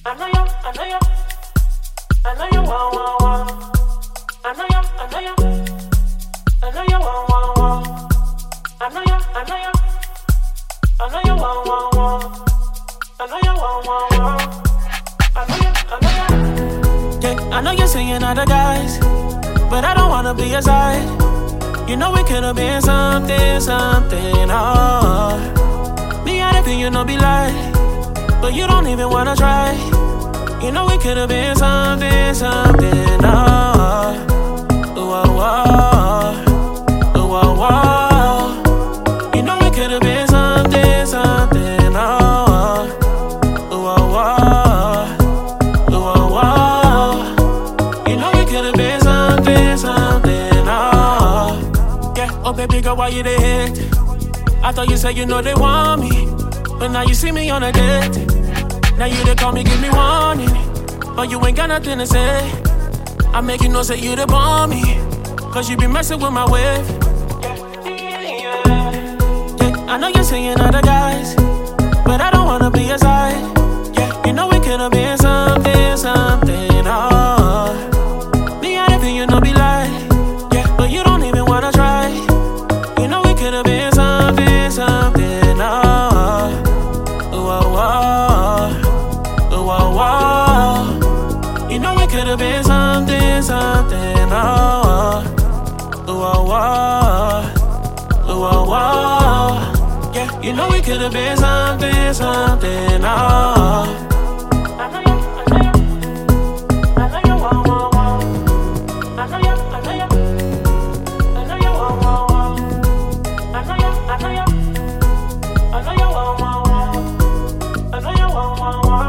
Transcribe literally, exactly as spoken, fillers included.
I know you, I know you, I know you want, want, want. I know you, I know you, I know you want, want, want. I know you, I know you, I know you want, want, want. I know you want, want, want. I know you, I know you. Yeah, I know you're seeing other guys, but I don't wanna be your side. You know we could've been something, something, oh. Me out of you know be like, but you don't even wanna try. You know we could've been something, something, oh. Ooh, oh, oh. Ooh, oh, oh. You know we could've been something, something, oh. Ooh, oh, oh. Ooh, oh, oh. You know we could've been something, something, oh. Yeah, oh baby girl, why you the hit? I thought you said you know they want me, but now you see me on a date. Now you they call me, give me warning, but you ain't got nothing to say. I'm making no say you the bomb me, cause you be messing with my wave. Yeah, I know you're seeing other guys, but I don't wanna be your side. Yeah, you know we could've been something, something, oh. Me out of you know be like, yeah, but you don't even wanna try. You know we could've been something, something, oh. Ooh, oh, oh. Whoa, whoa. You know we could've been something, something, oh. Whoa, whoa. Whoa, whoa. Yeah, you know we could've been something, something, oh. I know you, I know you, I know you, whoa, whoa, whoa. I know you, I know you, I know you, whoa, whoa, whoa. I know you, I know you, I know you, whoa, whoa, whoa. I know you, whoa, whoa, whoa.